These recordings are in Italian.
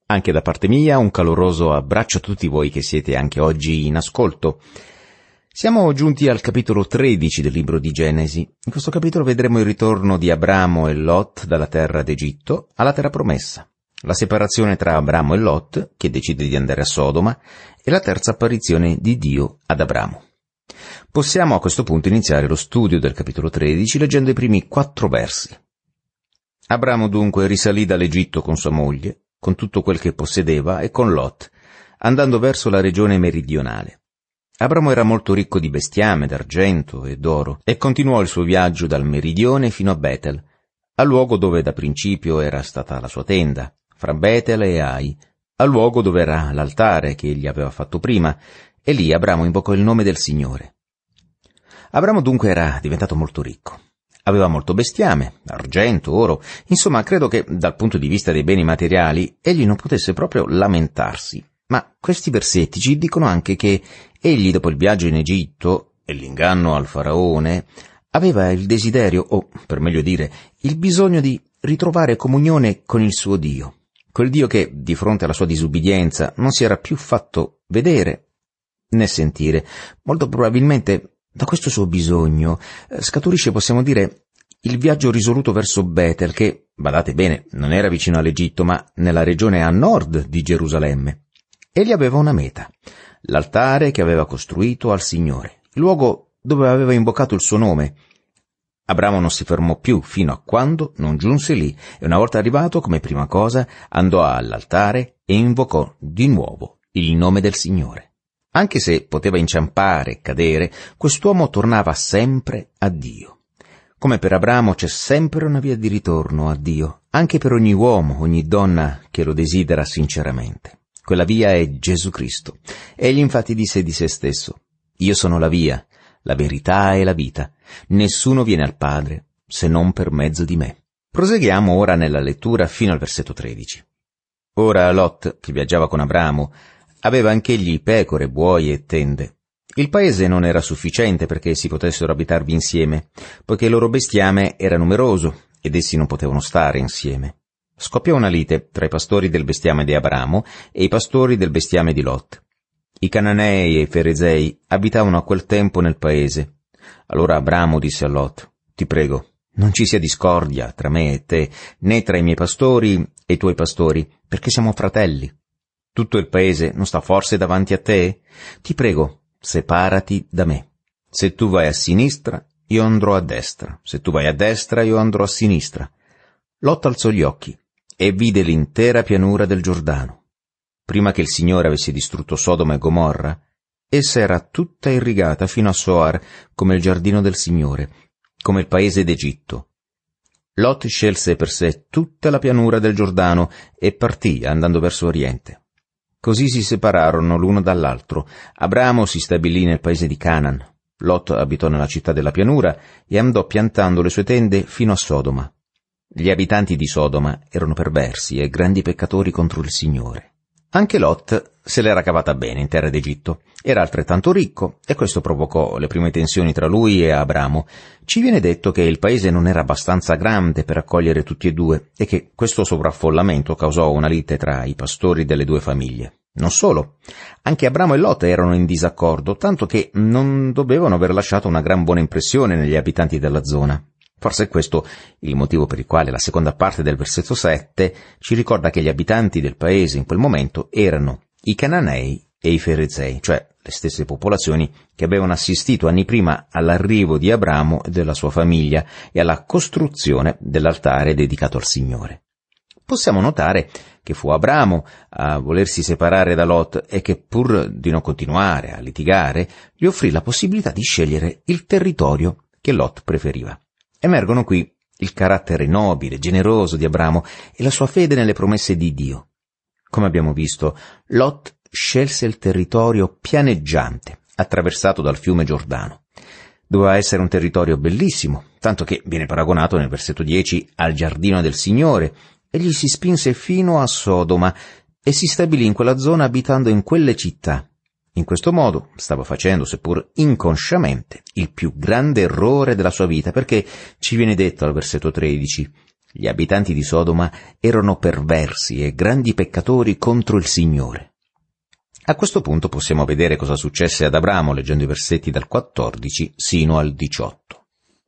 Anche da parte mia un caloroso abbraccio a tutti voi che siete anche oggi in ascolto. Siamo giunti al capitolo 13 del libro di Genesi. In questo capitolo vedremo il ritorno di Abramo e Lot dalla terra d'Egitto alla terra promessa, la separazione tra Abramo e Lot, che decide di andare a Sodoma, e la terza apparizione di Dio ad Abramo. Possiamo a questo punto iniziare lo studio del capitolo 13 leggendo i primi 4 versi. Abramo dunque risalì dall'Egitto con sua moglie, con tutto quel che possedeva e con Lot, andando verso la regione meridionale. Abramo era molto ricco di bestiame, d'argento e d'oro, e continuò il suo viaggio dal meridione fino a Betel, al luogo dove da principio era stata la sua tenda, fra Betel e Ai, al luogo dove era l'altare che egli aveva fatto prima, e lì Abramo invocò il nome del Signore. Abramo dunque era diventato molto ricco. Aveva molto bestiame, argento, oro, insomma credo che dal punto di vista dei beni materiali egli non potesse proprio lamentarsi. Ma questi versetti ci dicono anche che egli dopo il viaggio in Egitto e l'inganno al faraone aveva il desiderio, o per meglio dire, il bisogno di ritrovare comunione con il suo Dio, quel Dio che di fronte alla sua disubbidienza non si era più fatto vedere né sentire. Molto probabilmente da questo suo bisogno scaturisce, possiamo dire, il viaggio risoluto verso Betel che, badate bene, non era vicino all'Egitto ma nella regione a nord di Gerusalemme. Egli aveva una meta, l'altare che aveva costruito al Signore, il luogo dove aveva invocato il suo nome. Abramo non si fermò più fino a quando non giunse lì e una volta arrivato, come prima cosa, andò all'altare e invocò di nuovo il nome del Signore. Anche se poteva inciampare e cadere, quest'uomo tornava sempre a Dio. Come per Abramo c'è sempre una via di ritorno a Dio, anche per ogni uomo, ogni donna che lo desidera sinceramente. Quella via è Gesù Cristo. Egli infatti disse di se stesso: «Io sono la via, la verità e la vita. Nessuno viene al Padre se non per mezzo di me». Proseguiamo ora nella lettura fino al versetto 13. Ora Lot, che viaggiava con Abramo, aveva anch'egli pecore, buoi e tende. Il paese non era sufficiente perché si potessero abitarvi insieme, poiché il loro bestiame era numeroso ed essi non potevano stare insieme. Scoppiò una lite tra i pastori del bestiame di Abramo e i pastori del bestiame di Lot. I Cananei e i Ferezei abitavano a quel tempo nel paese. Allora Abramo disse a Lot: «Ti prego, non ci sia discordia tra me e te, né tra i miei pastori e i tuoi pastori, perché siamo fratelli. Tutto il paese non sta forse davanti a te? Ti prego, separati da me. Se tu vai a sinistra, io andrò a destra. Se tu vai a destra, io andrò a sinistra». Lot alzò gli occhi e vide l'intera pianura del Giordano. Prima che il Signore avesse distrutto Sodoma e Gomorra, essa era tutta irrigata fino a Soar come il giardino del Signore, come il paese d'Egitto. Lot scelse per sé tutta la pianura del Giordano e partì andando verso oriente. Così si separarono l'uno dall'altro. Abramo si stabilì nel paese di Canaan. Lot abitò nella città della pianura e andò piantando le sue tende fino a Sodoma. Gli abitanti di Sodoma erano perversi e grandi peccatori contro il Signore. Anche Lot se l'era cavata bene in terra d'Egitto. Era altrettanto ricco e questo provocò le prime tensioni tra lui e Abramo. Ci viene detto che il paese non era abbastanza grande per accogliere tutti e due e che questo sovraffollamento causò una lite tra i pastori delle due famiglie. Non solo, anche Abramo e Lot erano in disaccordo, tanto che non dovevano aver lasciato una gran buona impressione negli abitanti della zona. Forse è questo il motivo per il quale la seconda parte del versetto 7 ci ricorda che gli abitanti del paese in quel momento erano i Cananei e i Ferezei, cioè le stesse popolazioni che avevano assistito anni prima all'arrivo di Abramo e della sua famiglia e alla costruzione dell'altare dedicato al Signore. Possiamo notare che fu Abramo a volersi separare da Lot e che pur di non continuare a litigare, gli offrì la possibilità di scegliere il territorio che Lot preferiva. Emergono qui il carattere nobile, generoso di Abramo e la sua fede nelle promesse di Dio. Come abbiamo visto, Lot scelse il territorio pianeggiante, attraversato dal fiume Giordano. Doveva essere un territorio bellissimo, tanto che viene paragonato nel versetto 10 al giardino del Signore. Egli si spinse fino a Sodoma e si stabilì in quella zona abitando in quelle città. In questo modo stava facendo, seppur inconsciamente, il più grande errore della sua vita, perché ci viene detto al versetto 13: Gli abitanti di Sodoma erano perversi e grandi peccatori contro il Signore. A questo punto possiamo vedere cosa successe ad Abramo leggendo i versetti dal 14 sino al 18.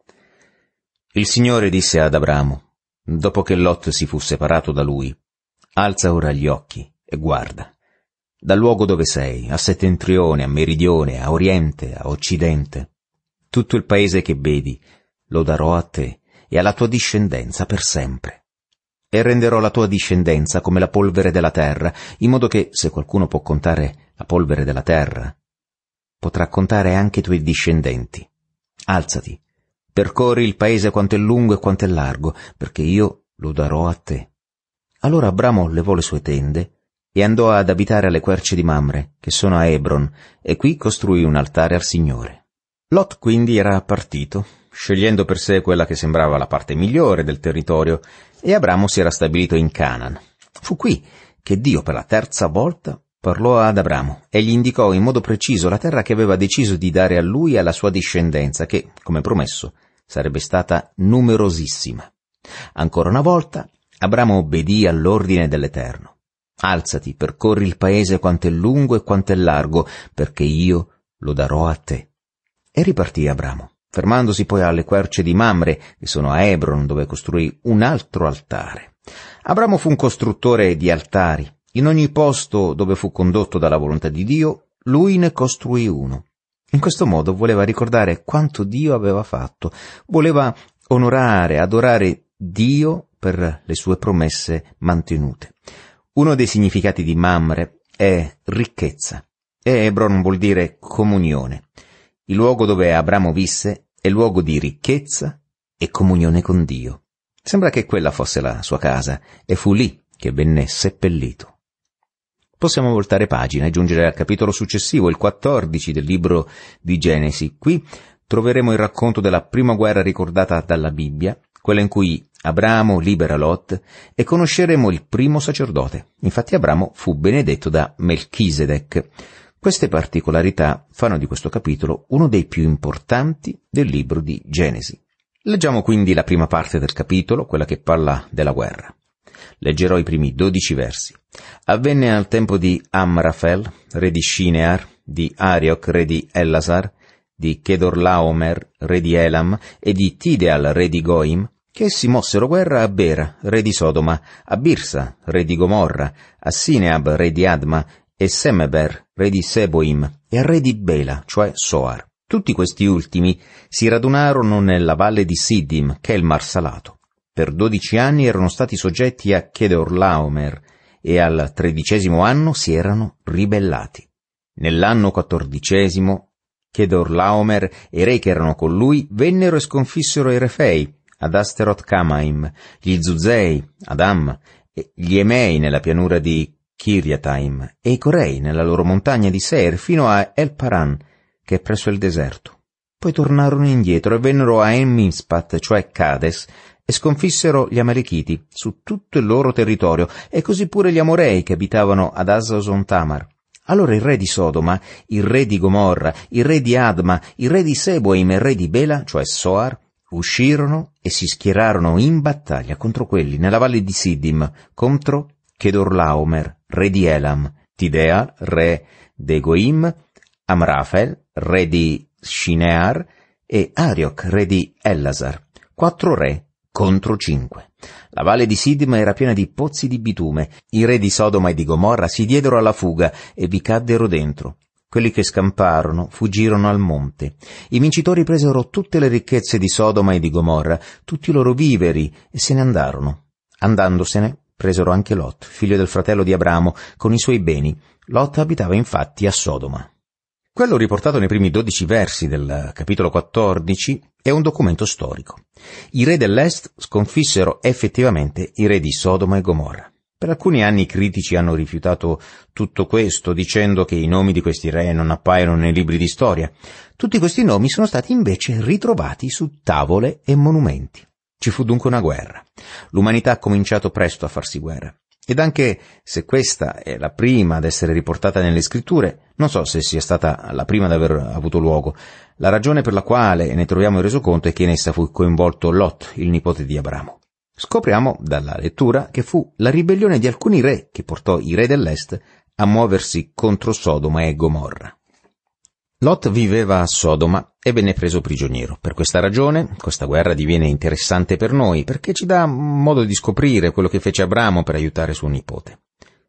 Il Signore disse ad Abramo, dopo che Lot si fu separato da lui: alza ora gli occhi e guarda. Dal luogo dove sei, a settentrione, a meridione, a oriente, a occidente. Tutto il paese che vedi lo darò a te e alla tua discendenza per sempre. E renderò la tua discendenza come la polvere della terra, in modo che, se qualcuno può contare la polvere della terra, potrà contare anche i tuoi discendenti. Alzati, percorri il paese quanto è lungo e quanto è largo, perché io lo darò a te. Allora Abramo levò le sue tende e andò ad abitare alle querce di Mamre, che sono a Hebron, e qui costruì un altare al Signore. Lot quindi era partito, scegliendo per sé quella che sembrava la parte migliore del territorio, e Abramo si era stabilito in Canaan. Fu qui che Dio per la terza volta parlò ad Abramo e gli indicò in modo preciso la terra che aveva deciso di dare a lui e alla sua discendenza, che, come promesso, sarebbe stata numerosissima. Ancora una volta, Abramo obbedì all'ordine dell'Eterno. Alzati, percorri il paese quanto è lungo e quanto è largo, perché io lo darò a te. E ripartì Abramo, fermandosi poi alle querce di Mamre, che sono a Hebron, dove costruì un altro altare. Abramo fu un costruttore di altari. In ogni posto dove fu condotto dalla volontà di Dio, lui ne costruì uno. In questo modo voleva ricordare quanto Dio aveva fatto. Voleva onorare, adorare Dio per le sue promesse mantenute. Uno dei significati di Mamre è ricchezza, e Hebron vuol dire comunione. Il luogo dove Abramo visse è luogo di ricchezza e comunione con Dio. Sembra che quella fosse la sua casa, e fu lì che venne seppellito. Possiamo voltare pagina e giungere al capitolo successivo, il 14 del libro di Genesi. Qui troveremo il racconto della prima guerra ricordata dalla Bibbia, quella in cui Abramo libera Lot, e conosceremo il primo sacerdote. Infatti Abramo fu benedetto da Melchisedec. Queste particolarità fanno di questo capitolo uno dei più importanti del libro di Genesi. Leggiamo quindi la prima parte del capitolo, quella che parla della guerra. Leggerò i primi 12 versi. Avvenne al tempo di Amrafel, re di Shinear, di Arioch, re di Ellasar, di Chedorlaomer, re di Elam, e di Tideal, re di Goim, che essi mossero guerra a Bera, re di Sodoma, a Birsa, re di Gomorra, a Sineab, re di Adma, e Semeber, re di Seboim, e al re di Bela, cioè Soar. Tutti questi ultimi si radunarono nella valle di Siddim, che è il Mar Salato. Per 12 anni erano stati soggetti a Chedorlaomer, e al 13° anno si erano ribellati. Nell'anno 14° Chedorlaomer e i re che erano con lui vennero e sconfissero i Refei ad Asterot Kamaim, gli Zuzei ad Am, e gli Emei nella pianura di Kiriataim e i Corei nella loro montagna di Seir fino a El Paran, che è presso il deserto. Poi tornarono indietro e vennero a En-Mispat, cioè Cades, e sconfissero gli Amalechiti su tutto il loro territorio, e così pure gli Amorei che abitavano ad Hasason Tamar. Allora il re di Sodoma, il re di Gomorra, il re di Adma, il re di Seboim e il re di Bela, cioè Soar, uscirono e si schierarono in battaglia contro quelli nella valle di Siddim, contro Chedorlaomer, re di Elam, Tidea, re de Goim, Amrafel, re di Shinear, e Arioch, re di Ellasar. 4 re contro 5. La valle di Siddim era piena di pozzi di bitume. I re di Sodoma e di Gomorra si diedero alla fuga e vi caddero dentro. Quelli che scamparono fuggirono al monte. I vincitori presero tutte le ricchezze di Sodoma e di Gomorra, tutti i loro viveri, e se ne andarono. Andandosene, presero anche Lot, figlio del fratello di Abramo, con i suoi beni. Lot abitava infatti a Sodoma. Quello riportato nei primi 12 versi del capitolo 14 è un documento storico. I re dell'Est sconfissero effettivamente i re di Sodoma e Gomorra. Per alcuni anni i critici hanno rifiutato tutto questo, dicendo che i nomi di questi re non appaiono nei libri di storia. Tutti questi nomi sono stati invece ritrovati su tavole e monumenti. Ci fu dunque una guerra. L'umanità ha cominciato presto a farsi guerra. Ed anche se questa è la prima ad essere riportata nelle scritture, non so se sia stata la prima ad aver avuto luogo. La ragione per la quale ne troviamo il resoconto è che in essa fu coinvolto Lot, il nipote di Abramo. Scopriamo dalla lettura che fu la ribellione di alcuni re che portò i re dell'est a muoversi contro Sodoma e Gomorra. Lot viveva a Sodoma e venne preso prigioniero. Per questa ragione, questa guerra diviene interessante per noi, perché ci dà modo di scoprire quello che fece Abramo per aiutare suo nipote.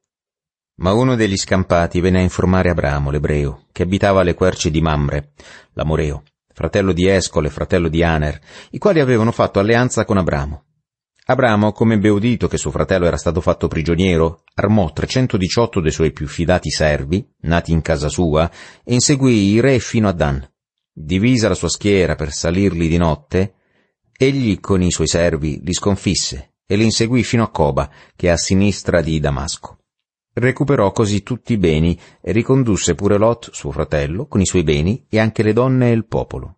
Ma uno degli scampati venne a informare Abramo, l'ebreo, che abitava alle querce di Mamre, l'Amoreo, fratello di Escol e fratello di Aner, i quali avevano fatto alleanza con Abramo. Abramo, come ebbe udito che suo fratello era stato fatto prigioniero, armò 318 dei suoi più fidati servi, nati in casa sua, e inseguì i re fino a Dan. Divisa la sua schiera per salirli di notte, egli con i suoi servi li sconfisse e li inseguì fino a Coba, che è a sinistra di Damasco. Recuperò così tutti i beni e ricondusse pure Lot, suo fratello, con i suoi beni e anche le donne e il popolo.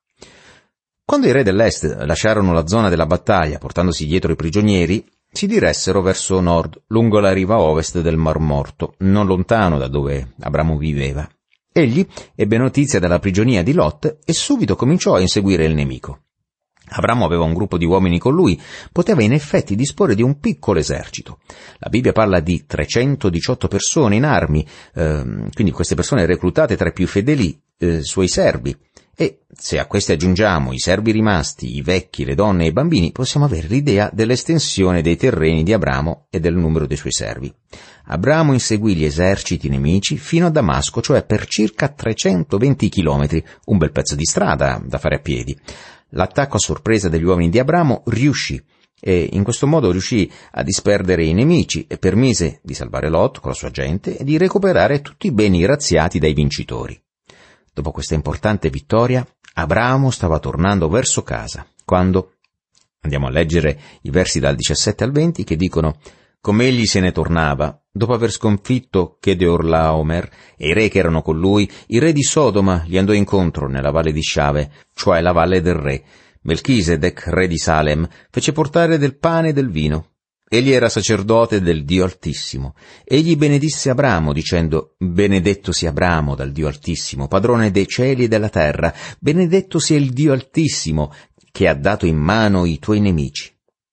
Quando i re dell'est lasciarono la zona della battaglia, portandosi dietro i prigionieri, si diressero verso nord, lungo la riva ovest del Mar Morto, non lontano da dove Abramo viveva. Egli ebbe notizia della prigionia di Lot e subito cominciò a inseguire il nemico. Abramo aveva un gruppo di uomini con lui, poteva in effetti disporre di un piccolo esercito. La Bibbia parla di 318 persone in armi, quindi queste persone reclutate tra i più fedeli suoi servi. E se a questi aggiungiamo i servi rimasti, i vecchi, le donne e i bambini, possiamo avere l'idea dell'estensione dei terreni di Abramo e del numero dei suoi servi. Abramo inseguì gli eserciti nemici fino a Damasco, cioè per circa 320 chilometri, un bel pezzo di strada da fare a piedi. L'attacco a sorpresa degli uomini di Abramo riuscì, e in questo modo riuscì a disperdere i nemici e permise di salvare Lot con la sua gente e di recuperare tutti i beni razziati dai vincitori. Dopo questa importante vittoria, Abramo stava tornando verso casa, quando andiamo a leggere i versi dal 17 al 20 che dicono: come egli se ne tornava, dopo aver sconfitto Chedorlaomer e i re che erano con lui, il re di Sodoma gli andò incontro nella valle di Sciave, cioè la valle del re. Melchisedec, re di Salem, fece portare del pane e del vino. Egli era sacerdote del Dio Altissimo. Egli benedisse Abramo, dicendo: benedetto sia Abramo dal Dio Altissimo, padrone dei cieli e della terra, benedetto sia il Dio Altissimo, che ha dato in mano i tuoi nemici.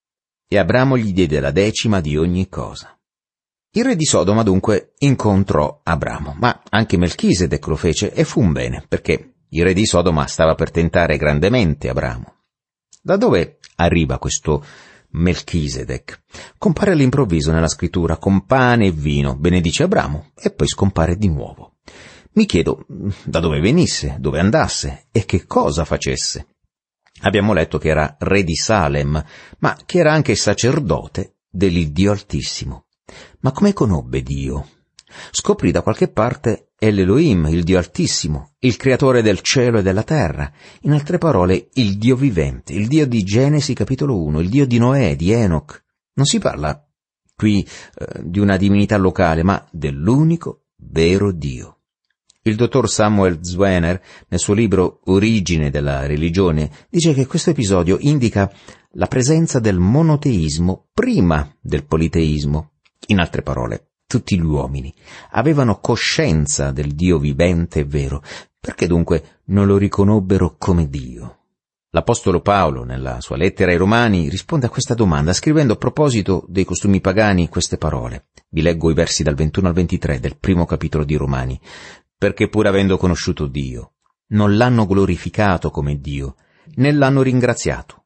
E Abramo gli diede la 10ª di ogni cosa. Il re di Sodoma dunque incontrò Abramo, ma anche Melchisedec lo fece e fu un bene, perché il re di Sodoma stava per tentare grandemente Abramo. Da dove arriva questo Melchisedec? Compare all'improvviso nella scrittura con pane e vino, benedice Abramo e poi scompare di nuovo. Mi chiedo da dove venisse, dove andasse e che cosa facesse. Abbiamo letto che era re di Salem, ma che era anche sacerdote dell'Iddio Altissimo. Ma come conobbe Dio? Scoprì da qualche parte l'Elohim, il Dio Altissimo, il creatore del cielo e della terra, in altre parole il Dio vivente, il Dio di Genesi capitolo 1, il Dio di Noè, di Enoch. Non si parla qui di una divinità locale, ma dell'unico vero Dio. Il dottor Samuel Zwener, nel suo libro Origine della religione, dice che questo episodio indica la presenza del monoteismo prima del politeismo. In altre parole, tutti gli uomini avevano coscienza del Dio vivente e vero, perché dunque non lo riconobbero come Dio? L'Apostolo Paolo, nella sua lettera ai Romani, risponde a questa domanda scrivendo a proposito dei costumi pagani queste parole. Vi leggo i versi dal 21 al 23 del primo capitolo di Romani. Perché pur avendo conosciuto Dio, non l'hanno glorificato come Dio, né l'hanno ringraziato,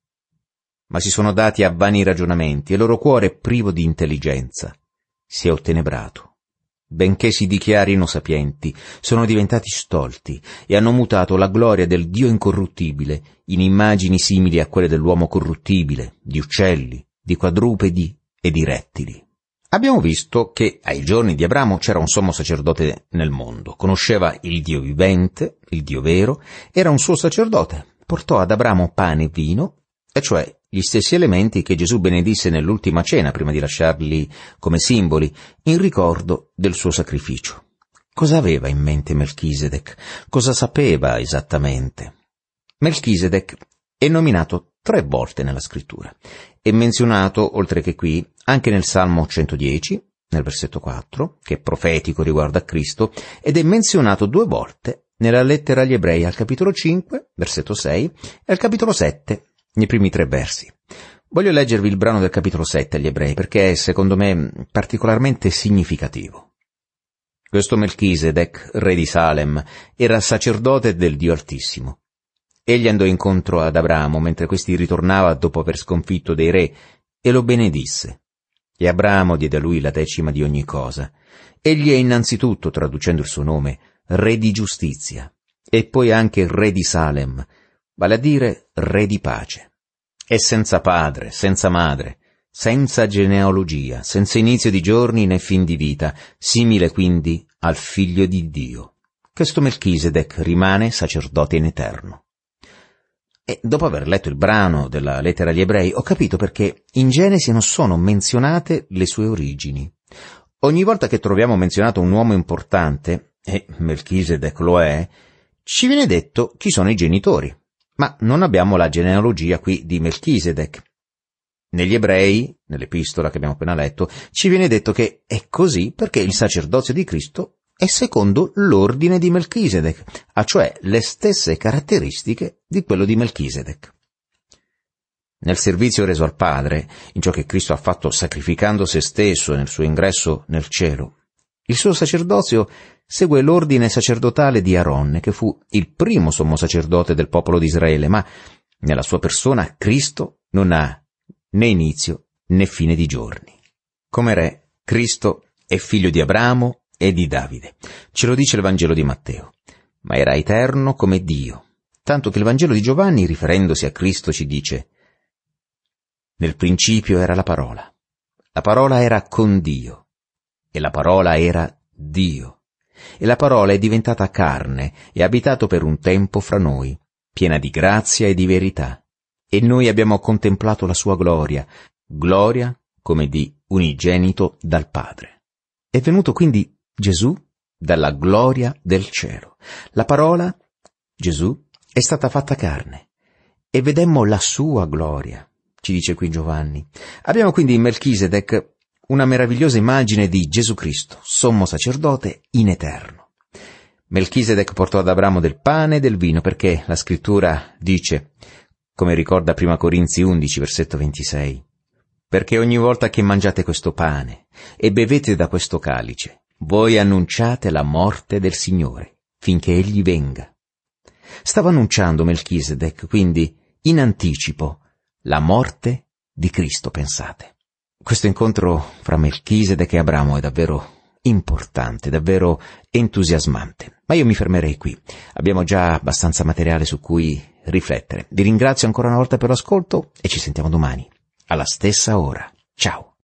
ma si sono dati a vani ragionamenti e il loro cuore, privo di intelligenza, si è ottenebrato. Benché si dichiarino sapienti, sono diventati stolti e hanno mutato la gloria del Dio incorruttibile in immagini simili a quelle dell'uomo corruttibile, di uccelli, di quadrupedi e di rettili. Abbiamo visto che ai giorni di Abramo c'era un sommo sacerdote nel mondo, conosceva il Dio vivente, il Dio vero, era un suo sacerdote, portò ad Abramo pane e vino, e cioè gli stessi elementi che Gesù benedisse nell'ultima cena prima di lasciarli come simboli, in ricordo del suo sacrificio. Cosa aveva in mente Melchisedec? Cosa sapeva esattamente? Melchisedec è nominato 3 volte nella scrittura. È menzionato, oltre che qui, anche nel Salmo 110, nel versetto 4, che è profetico riguardo a Cristo, ed è menzionato 2 volte nella lettera agli Ebrei al capitolo 5, versetto 6, e al capitolo 7, nei primi 3 versi. Voglio leggervi il brano del capitolo 7 agli Ebrei perché è, secondo me, particolarmente significativo. Questo Melchisedec, re di Salem, era sacerdote del Dio Altissimo. Egli andò incontro ad Abramo mentre questi ritornava dopo aver sconfitto dei re e lo benedisse. E Abramo diede a lui la decima di ogni cosa. Egli è innanzitutto, traducendo il suo nome, re di giustizia, e poi anche re di Salem, vale a dire re di pace. È senza padre, senza madre, senza genealogia, senza inizio di giorni né fin di vita, simile quindi al Figlio di Dio. Questo Melchisedec rimane sacerdote in eterno. E dopo aver letto il brano della lettera agli Ebrei, ho capito perché in Genesi non sono menzionate le sue origini. Ogni volta che troviamo menzionato un uomo importante, e Melchisedec lo è, ci viene detto chi sono i genitori, ma non abbiamo la genealogia qui di Melchisedec. Negli Ebrei, nell'epistola che abbiamo appena letto, ci viene detto che è così perché il sacerdozio di Cristo è secondo l'ordine di Melchisedec, cioè le stesse caratteristiche di quello di Melchisedec. Nel servizio reso al Padre, in ciò che Cristo ha fatto sacrificando se stesso nel suo ingresso nel cielo, il suo sacerdozio segue l'ordine sacerdotale di Aaron, che fu il primo sommo sacerdote del popolo di Israele, ma nella sua persona Cristo non ha né inizio né fine di giorni. Come re, Cristo è figlio di Abramo e di Davide. Ce lo dice il Vangelo di Matteo. Ma era eterno come Dio, tanto che il Vangelo di Giovanni, riferendosi a Cristo, ci dice: nel principio era la parola era con Dio, e la parola era Dio. E la parola è diventata carne e ha abitato per un tempo fra noi, piena di grazia e di verità. E noi abbiamo contemplato la sua gloria come di unigenito dal Padre. È venuto quindi Gesù dalla gloria del cielo. La parola, Gesù, è stata fatta carne, e vedemmo la sua gloria, ci dice qui Giovanni. Abbiamo quindi in Melchisedec una meravigliosa immagine di Gesù Cristo, sommo sacerdote in eterno. Melchisedec portò ad Abramo del pane e del vino perché la scrittura dice, come ricorda 1 Corinzi 11, versetto 26, perché ogni volta che mangiate questo pane e bevete da questo calice, voi annunciate la morte del Signore, finché Egli venga. Stava annunciando Melchisedec, quindi, in anticipo, la morte di Cristo, pensate. Questo incontro fra Melchisedec e Abramo è davvero importante, davvero entusiasmante. Ma io mi fermerei qui. Abbiamo già abbastanza materiale su cui riflettere. Vi ringrazio ancora una volta per l'ascolto e ci sentiamo domani, alla stessa ora. Ciao!